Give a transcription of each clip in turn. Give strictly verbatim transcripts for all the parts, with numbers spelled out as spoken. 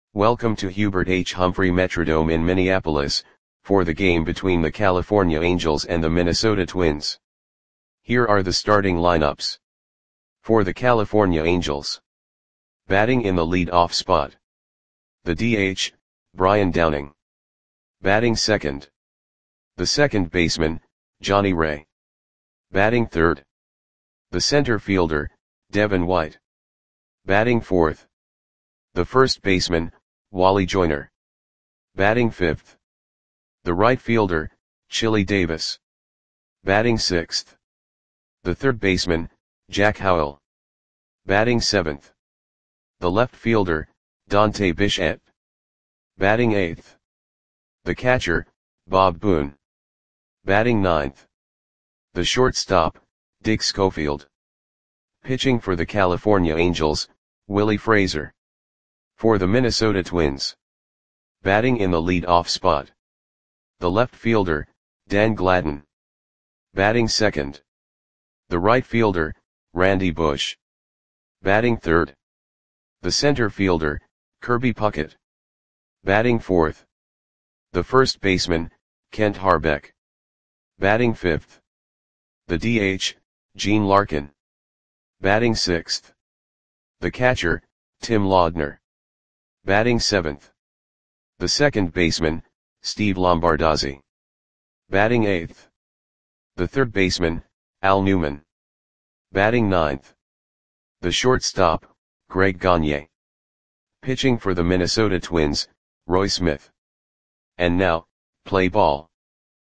Welcome to Hubert H. Humphrey Metrodome in Minneapolis, for the game between the California Angels and the Minnesota Twins. Here are the starting lineups. For the California Angels. Batting in the lead-off spot. The D H, Brian Downing. Batting second. The second baseman, Johnny Ray. Batting third. The center fielder, Devin White. Batting fourth. The first baseman, Wally Joyner. Batting fifth. The right fielder, Chili Davis. Batting sixth. The third baseman, Jack Howell. Batting seventh. The left fielder, Dante Bichette. Batting eighth. The catcher, Bob Boone. Batting ninth. The shortstop, Dick Schofield. Pitching for the California Angels, Willie Fraser. For the Minnesota Twins. Batting in the lead-off spot. The left fielder, Dan Gladden. Batting second. The right fielder, Randy Bush. Batting third. The center fielder, Kirby Puckett. Batting fourth. The first baseman, Kent Harbeck. Batting fifth. The D H, Gene Larkin. Batting sixth. The catcher, Tim Laudner. Batting seventh. The second baseman, Steve Lombardozzi. Batting eighth. The third baseman, Al Newman. Batting ninth. The shortstop, Greg Gagne. Pitching for the Minnesota Twins, Roy Smith. And now, play ball.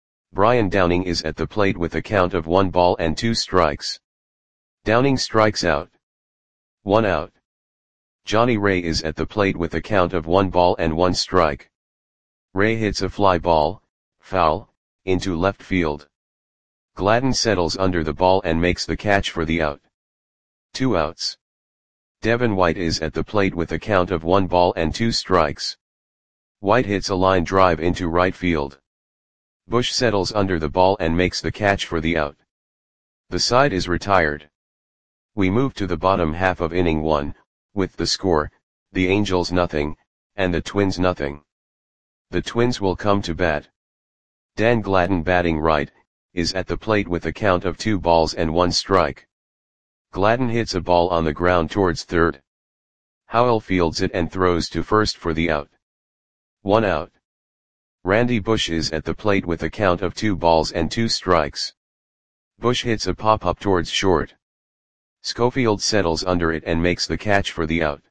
Brian Downing is at the plate with a count of one ball and two strikes. Downing strikes out. One out. Johnny Ray is at the plate with a count of one ball and one strike. Ray hits a fly ball, foul, into left field. Gladden settles under the ball and makes the catch for the out. Two outs. Devin White is at the plate with a count of one ball and two strikes. White hits a line drive into right field. Bush settles under the ball and makes the catch for the out. The side is retired. We move to the bottom half of inning one, with the score, the Angels nothing, and the Twins nothing. The Twins will come to bat. Dan Gladden, batting right, is at the plate with a count of two balls and one strike. Gladden hits a ball on the ground towards third. Howell fields it and throws to first for the out. One out. Randy Bush is at the plate with a count of two balls and two strikes. Bush hits a pop-up towards short. Schofield settles under it and makes the catch for the out.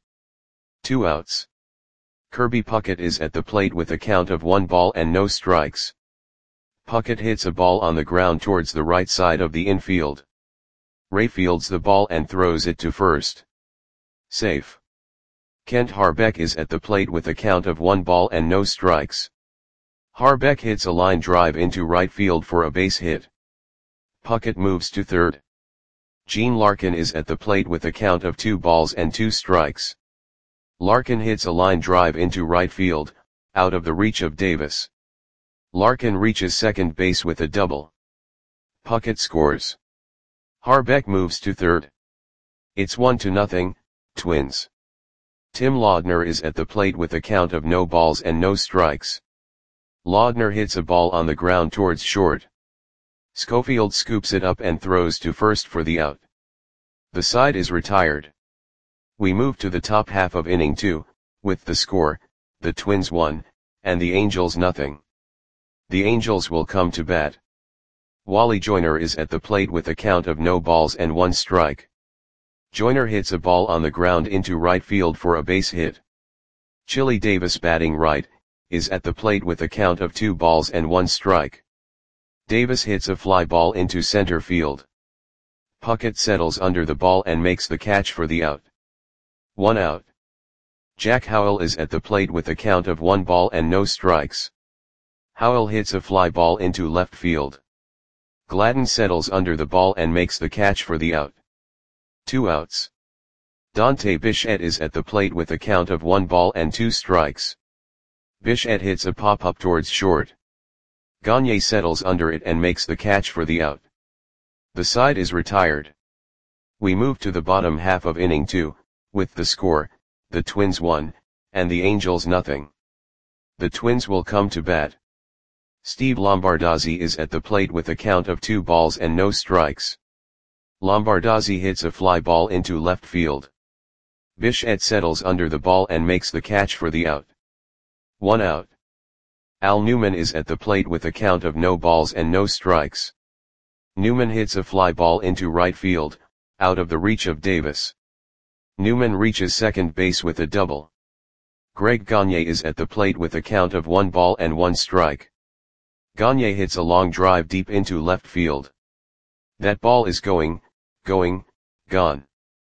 Two outs. Kirby Puckett is at the plate with a count of one ball and no strikes. Puckett hits a ball on the ground towards the right side of the infield. Ray fields the ball and throws it to first. Safe. Kent Harbeck is at the plate with a count of one ball and no strikes. Harbeck hits a line drive into right field for a base hit. Puckett moves to third. Gene Larkin is at the plate with a count of two balls and two strikes. Larkin hits a line drive into right field, out of the reach of Davis. Larkin reaches second base with a double. Puckett scores. Harbeck moves to third. It's one to nothing, Twins. Tim Laudner is at the plate with a count of no balls and no strikes. Laudner hits a ball on the ground towards short. Schofield scoops it up and throws to first for the out. The side is retired. We move to the top half of inning two, with the score, the Twins one, and the Angels nothing. The Angels will come to bat. Wally Joyner is at the plate with a count of no balls and one strike. Joyner hits a ball on the ground into right field for a base hit. Chili Davis, batting right, is at the plate with a count of two balls and one strike. Davis hits a fly ball into center field. Puckett settles under the ball and makes the catch for the out. One out. Jack Howell is at the plate with a count of one ball and no strikes. Howell hits a fly ball into left field. Gladden settles under the ball and makes the catch for the out. Two outs. Dante Bichette is at the plate with a count of one ball and two strikes. Bichette hits a pop-up towards short. Gagne settles under it and makes the catch for the out. The side is retired. We move to the bottom half of inning two, with the score, the Twins one, and the Angels nothing. The Twins will come to bat. Steve Lombardozzi is at the plate with a count of two balls and no strikes. Lombardozzi hits a fly ball into left field. Bichette settles under the ball and makes the catch for the out. One out. Al Newman is at the plate with a count of no balls and no strikes. Newman hits a fly ball into right field, out of the reach of Davis. Newman reaches second base with a double. Greg Gagne is at the plate with a count of one ball and one strike. Gagne hits a long drive deep into left field. That ball is going, going, gone.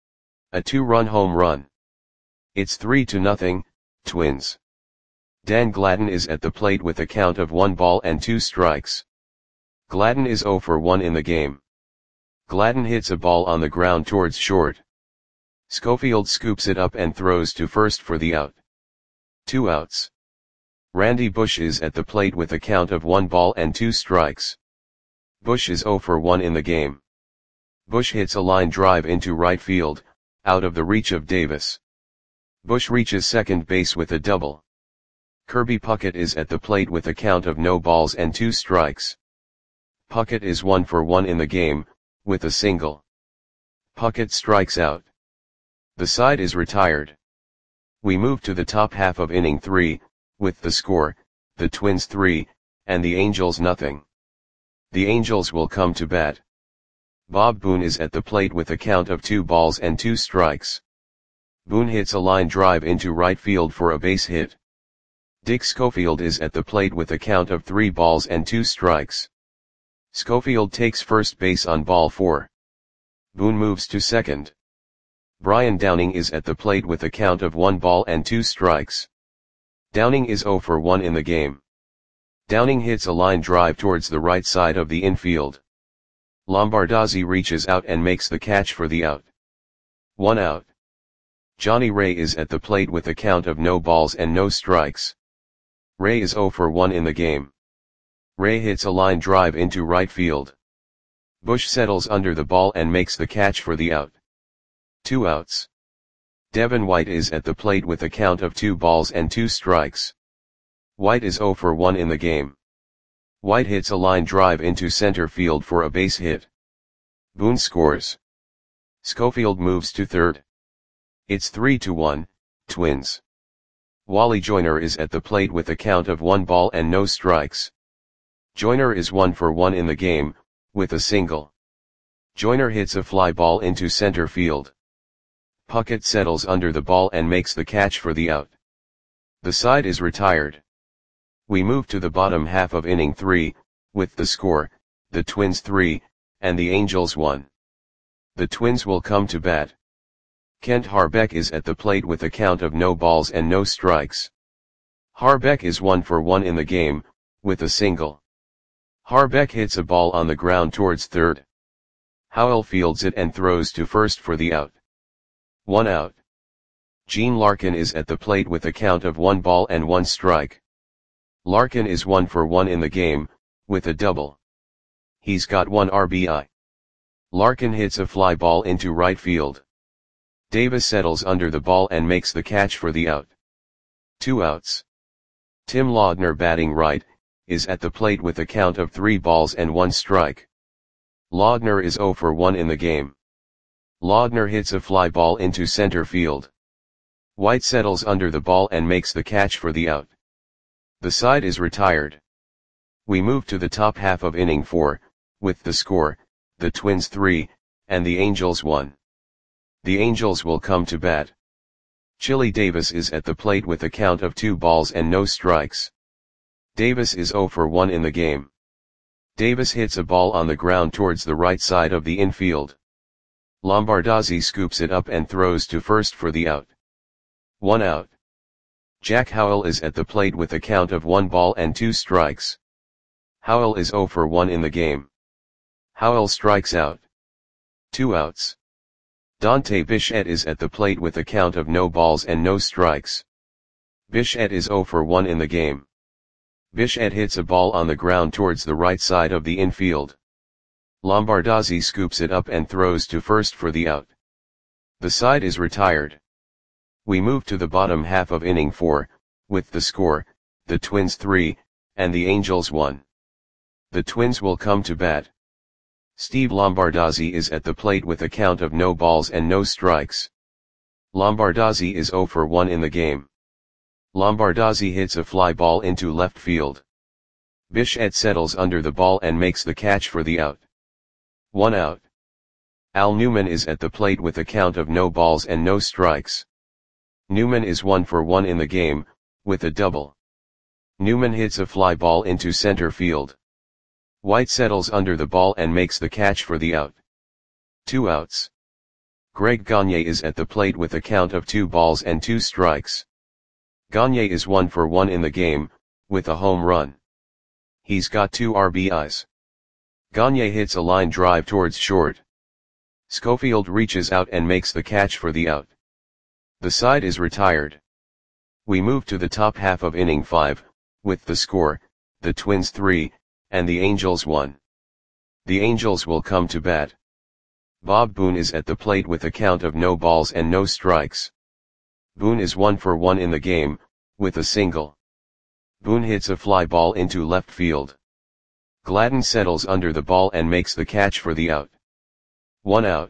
A two-run home run. It's three to nothing, Twins. Dan Gladden is at the plate with a count of one ball and two strikes. Gladden is zero for one in the game. Gladden hits a ball on the ground towards short. Schofield scoops it up and throws to first for the out. Two outs. Randy Bush is at the plate with a count of one ball and two strikes. Bush is zero for one in the game. Bush hits a line drive into right field, out of the reach of Davis. Bush reaches second base with a double. Kirby Puckett is at the plate with a count of no balls and two strikes. Puckett is one for one in the game, with a single. Puckett strikes out. The side is retired. We move to the top half of inning three, with the score, the Twins three, and the Angels nothing. The Angels will come to bat. Bob Boone is at the plate with a count of two balls and two strikes. Boone hits a line drive into right field for a base hit. Dick Schofield is at the plate with a count of three balls and two strikes. Schofield takes first base on ball four. Boone moves to second. Brian Downing is at the plate with a count of one ball and two strikes. Downing is zero for one in the game. Downing hits a line drive towards the right side of the infield. Lombardozzi reaches out and makes the catch for the out. One out. Johnny Ray is at the plate with a count of no balls and no strikes. Ray is zero for one in the game. Ray hits a line drive into right field. Bush settles under the ball and makes the catch for the out. Two outs. Devin White is at the plate with a count of two balls and two strikes. White is zero for one in the game. White hits a line drive into center field for a base hit. Boone scores. Schofield moves to third. It's three to one, Twins. Wally Joyner is at the plate with a count of one ball and no strikes. Joyner is one for one in the game, with a single. Joyner hits a fly ball into center field. Puckett settles under the ball and makes the catch for the out. The side is retired. We move to the bottom half of inning three, with the score, the Twins three, and the Angels one. The Twins will come to bat. Kent Harbeck is at the plate with a count of no balls and no strikes. Harbeck is one for one in the game, with a single. Harbeck hits a ball on the ground towards third. Howell fields it and throws to first for the out. One out. Gene Larkin is at the plate with a count of one ball and one strike. Larkin is one for one in the game, with a double. He's got one R B I. Larkin hits a fly ball into right field. Davis settles under the ball and makes the catch for the out. Two outs. Tim Laudner, batting right, is at the plate with a count of three balls and one strike. Laudner is zero for one in the game. Laudner hits a fly ball into center field. White settles under the ball and makes the catch for the out. The side is retired. We move to the top half of inning four, with the score, the Twins three, and the Angels one. The Angels will come to bat. Chili Davis is at the plate with a count of two balls and no strikes. Davis is zero for one in the game. Davis hits a ball on the ground towards the right side of the infield. Lombardozzi scoops it up and throws to first for the out. One out. Jack Howell is at the plate with a count of one ball and two strikes. Howell is zero for one in the game. Howell strikes out. Two outs. Dante Bichette is at the plate with a count of no balls and no strikes. Bichette is zero for one in the game. Bichette hits a ball on the ground towards the right side of the infield. Lombardozzi scoops it up and throws to first for the out. The side is retired. We move to the bottom half of inning four, with the score, the Twins three, and the Angels one. The Twins will come to bat. Steve Lombardozzi is at the plate with a count of no balls and no strikes. Lombardozzi is oh for one in the game. Lombardozzi hits a fly ball into left field. Bichette settles under the ball and makes the catch for the out. One out. Al Newman is at the plate with a count of no balls and no strikes. Newman is one for one in the game, with a double. Newman hits a fly ball into center field. White settles under the ball and makes the catch for the out. Two outs. Greg Gagne is at the plate with a count of two balls and two strikes. Gagne is one for one in the game, with a home run. He's got two R B Is. Gagne hits a line drive towards short. Schofield reaches out and makes the catch for the out. The side is retired. We move to the top half of inning five, with the score, the Twins three, and the Angels one. The Angels will come to bat. Bob Boone is at the plate with a count of no balls and no strikes. Boone is one for one in the game, with a single. Boone hits a fly ball into left field. Gladden settles under the ball and makes the catch for the out. One out.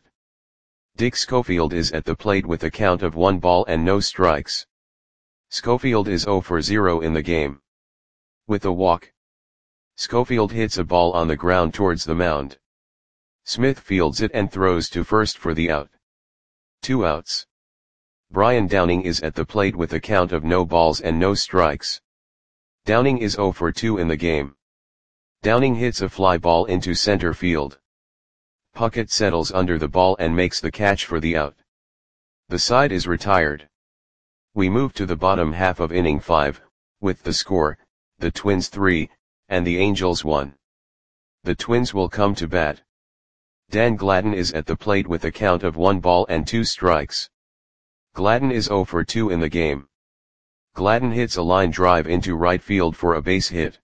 Dick Schofield is at the plate with a count of one ball and no strikes. Schofield is oh for zero in the game. With a walk. Schofield hits a ball on the ground towards the mound. Smith fields it and throws to first for the out. Two outs. Brian Downing is at the plate with a count of no balls and no strikes. Downing is oh for two in the game. Downing hits a fly ball into center field. Puckett settles under the ball and makes the catch for the out. The side is retired. We move to the bottom half of inning five, with the score, the Twins three, and the Angels one. The Twins will come to bat. Dan Gladden is at the plate with a count of one ball and two strikes. Gladden is oh for two in the game. Gladden hits a line drive into right field for a base hit.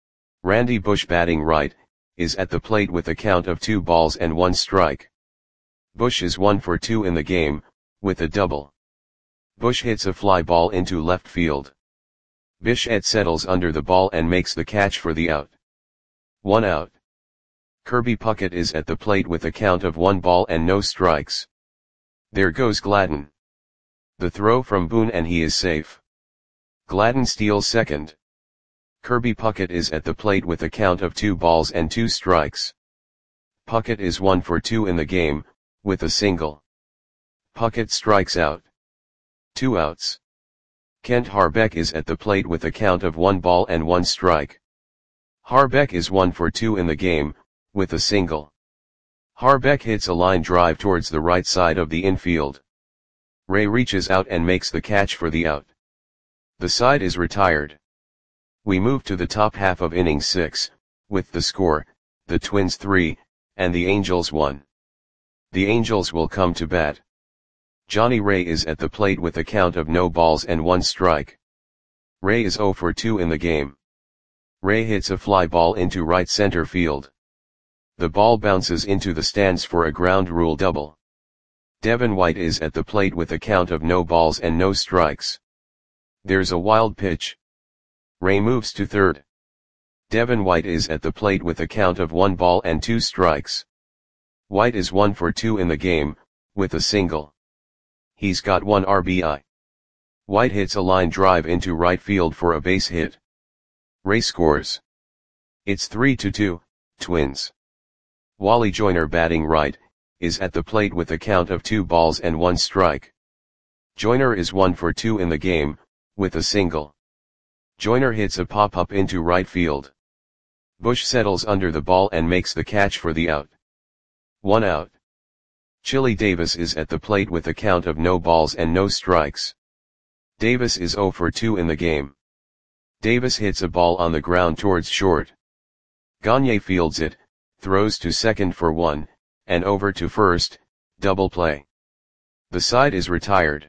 Randy Bush, batting right, is at the plate with a count of two balls and one strike. Bush is one for two in the game, with a double. Bush hits a fly ball into left field. Bichette settles under the ball and makes the catch for the out. One out. Kirby Puckett is at the plate with a count of one ball and no strikes. There goes Gladden. The throw from Boone and he is safe. Gladden steals second. Kirby Puckett is at the plate with a count of two balls and two strikes. Puckett is one for two in the game, with a single. Puckett strikes out. Two outs. Kent Harbeck is at the plate with a count of one ball and one strike. Harbeck is one for two in the game, with a single. Harbeck hits a line drive towards the right side of the infield. Ray reaches out and makes the catch for the out. The side is retired. We move to the top half of inning six, with the score, the Twins three, and the Angels one. The Angels will come to bat. Johnny Ray is at the plate with a count of no balls and one strike. Ray is oh for two in the game. Ray hits a fly ball into right center field. The ball bounces into the stands for a ground rule double. Devin White is at the plate with a count of no balls and no strikes. There's a wild pitch. Ray moves to third. Devin White is at the plate with a count of one ball and two strikes. White is one for two in the game, with a single. He's got one R B I. White hits a line drive into right field for a base hit. Ray scores. It's three to two, Twins. Wally Joyner, batting right, is at the plate with a count of two balls and one strike. Joyner is one for two in the game, with a single. Joyner hits a pop-up into right field. Bush settles under the ball and makes the catch for the out. One out. Chili Davis is at the plate with a count of no balls and no strikes. Davis is oh for two in the game. Davis hits a ball on the ground towards short. Gagne fields it, throws to second for one, and over to first, double play. The side is retired.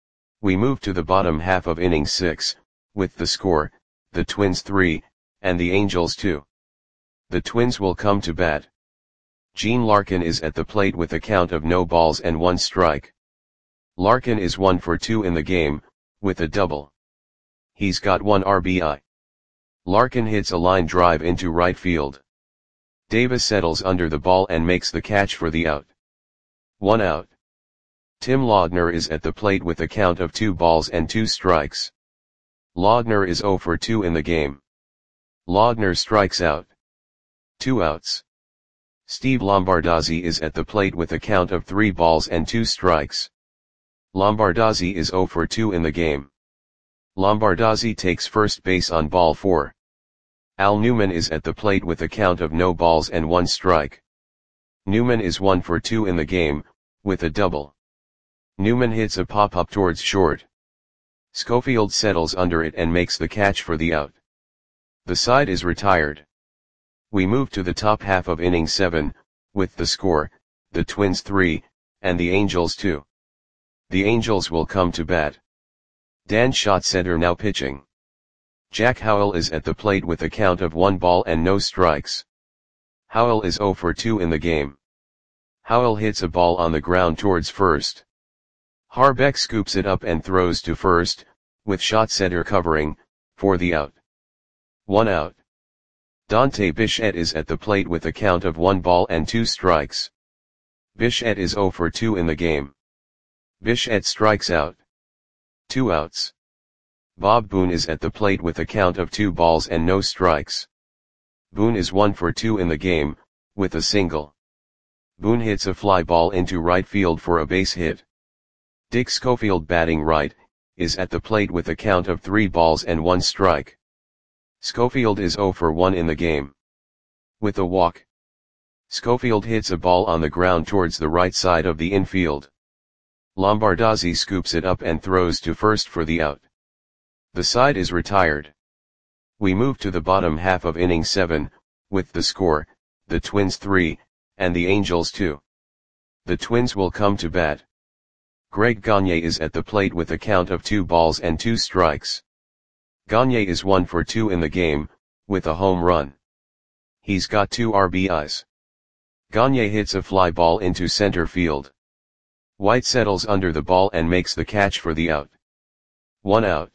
We move to the bottom half of inning six, with the score, the Twins three, and the Angels two. The Twins will come to bat. Gene Larkin is at the plate with a count of no balls and one strike. Larkin is one for two in the game, with a double. He's got one R B I. Larkin hits a line drive into right field. Davis settles under the ball and makes the catch for the out. One out. Tim Laudner is at the plate with a count of two balls and two strikes. Laudner is zero for two in the game. Laudner strikes out. Two outs. Steve Lombardozzi is at the plate with a count of three balls and two strikes. Lombardozzi is zero for two in the game. Lombardozzi takes first base on ball four. Al Newman is at the plate with a count of no balls and one strike. Newman is one for two in the game, with a double. Newman hits a pop-up towards short. Schofield settles under it and makes the catch for the out. The side is retired. We move to the top half of inning seven, with the score, the Twins three, and the Angels two. The Angels will come to bat. Dan Schatzeder now pitching. Jack Howell is at the plate with a count of one ball and no strikes. Howell is zero for two in the game. Howell hits a ball on the ground towards first. Harbeck scoops it up and throws to first, with Schatzeder covering, for the out. One out. Dante Bichette is at the plate with a count of one ball and two strikes. Bichette is zero for two in the game. Bichette strikes out. Two outs. Bob Boone is at the plate with a count of two balls and no strikes. Boone is one for two in the game, with a single. Boone hits a fly ball into right field for a base hit. Dick Schofield, batting right, is at the plate with a count of three balls and one strike. Schofield is zero for one in the game. With a walk. Schofield hits a ball on the ground towards the right side of the infield. Lombardozzi scoops it up and throws to first for the out. The side is retired. We move to the bottom half of inning seven, with the score, the Twins three, and the Angels two. The Twins will come to bat. Greg Gagne is at the plate with a count of two balls and two strikes. Gagne is one for two in the game, with a home run. He's got two R B Is. Gagne hits a fly ball into center field. White settles under the ball and makes the catch for the out. One out.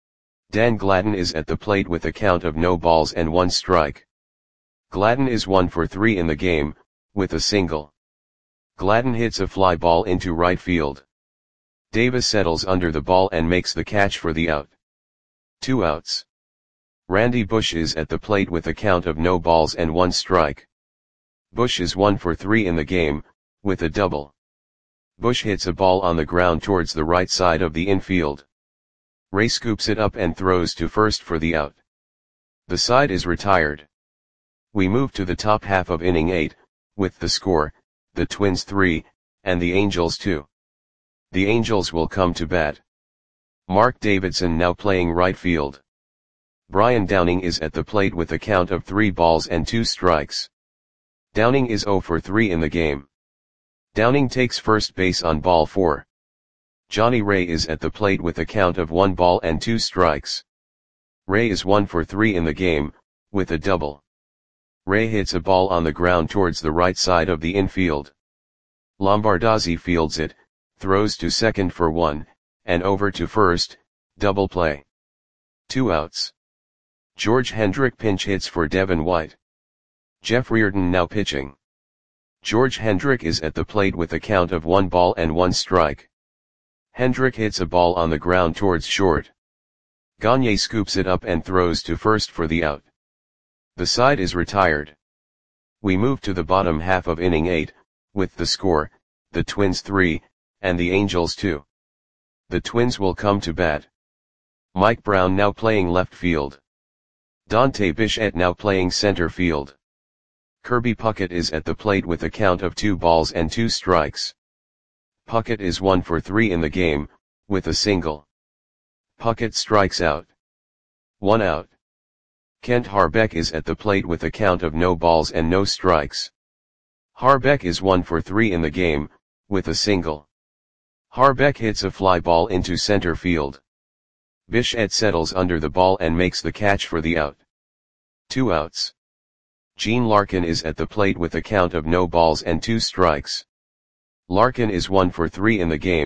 Dan Gladden is at the plate with a count of no balls and one strike. Gladden is one for three in the game, with a single. Gladden hits a fly ball into right field. Davis settles under the ball and makes the catch for the out. Two outs. Randy Bush is at the plate with a count of no balls and one strike. Bush is one for three in the game, with a double. Bush hits a ball on the ground towards the right side of the infield. Ray scoops it up and throws to first for the out. The side is retired. We move to the top half of inning eight, with the score, the Twins three, and the Angels two. The Angels will come to bat. Mark Davidson now playing right field. Brian Downing is at the plate with a count of three balls and two strikes. Downing is zero for three in the game. Downing takes first base on ball four. Johnny Ray is at the plate with a count of one ball and two strikes. Ray is one for three in the game, with a double. Ray hits a ball on the ground towards the right side of the infield. Lombardozzi fields it, throws to second for one, and over to first, double play. Two outs. George Hendrick pinch hits for Devin White. Jeff Reardon now pitching. George Hendrick is at the plate with a count of one ball and one strike. Hendrick hits a ball on the ground towards short. Gagne scoops it up and throws to first for the out. The side is retired. We move to the bottom half of inning eight, with the score, the Twins three, and the Angels two. The Twins will come to bat. Mike Brown now playing left field. Dante Bichette now playing center field. Kirby Puckett is at the plate with a count of two balls and two strikes. Puckett is one for three in the game, with a single. Puckett strikes out. One out. Kent Harbeck is at the plate with a count of no balls and no strikes. Harbeck is one for three in the game, with a single. Harbeck hits a fly ball into center field. Bichette settles under the ball and makes the catch for the out. Two outs. Gene Larkin is at the plate with a count of no balls and two strikes. Larkin is one for three in the game,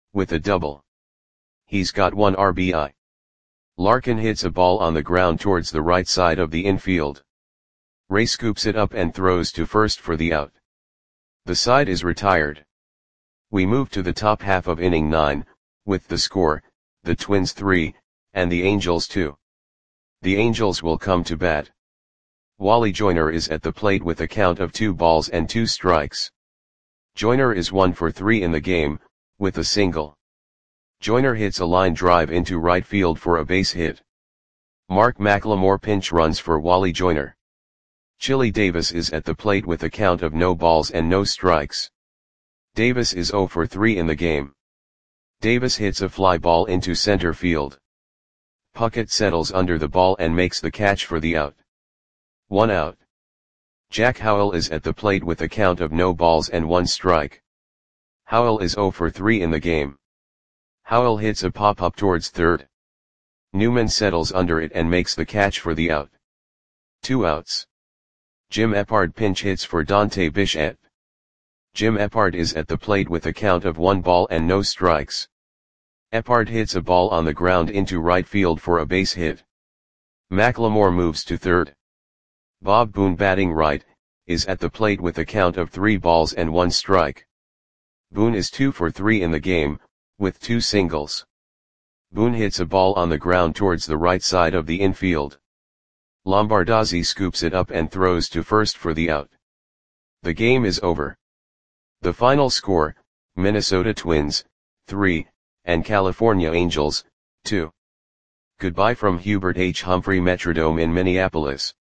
with a double. He's got one R B I. Larkin hits a ball on the ground towards the right side of the infield. Ray scoops it up and throws to first for the out. The side is retired. We move to the top half of inning nine, with the score, the Twins three, and the Angels two. The Angels will come to bat. Wally Joyner is at the plate with a count of two balls and two strikes. Joyner is one for three in the game, with a single. Joyner hits a line drive into right field for a base hit. Mark McLemore pinch runs for Wally Joyner. Chili Davis is at the plate with a count of no balls and no strikes. Davis is zero for three in the game. Davis hits a fly ball into center field. Puckett settles under the ball and makes the catch for the out. One out. Jack Howell is at the plate with a count of no balls and one strike. Howell is zero for three in the game. Howell hits a pop-up towards third. Newman settles under it and makes the catch for the out. Two outs. Jim Eppard pinch hits for Dante Bichette. Jim Eppard is at the plate with a count of one ball and no strikes. Eppard hits a ball on the ground into right field for a base hit. McLemore moves to third. Bob Boone, batting right, is at the plate with a count of three balls and one strike. Boone is two for three in the game, with two singles. Boone hits a ball on the ground towards the right side of the infield. Lombardozzi scoops it up and throws to first for the out. The game is over. The final score, Minnesota Twins, three, and California Angels, two. Goodbye from Hubert H. Humphrey Metrodome in Minneapolis.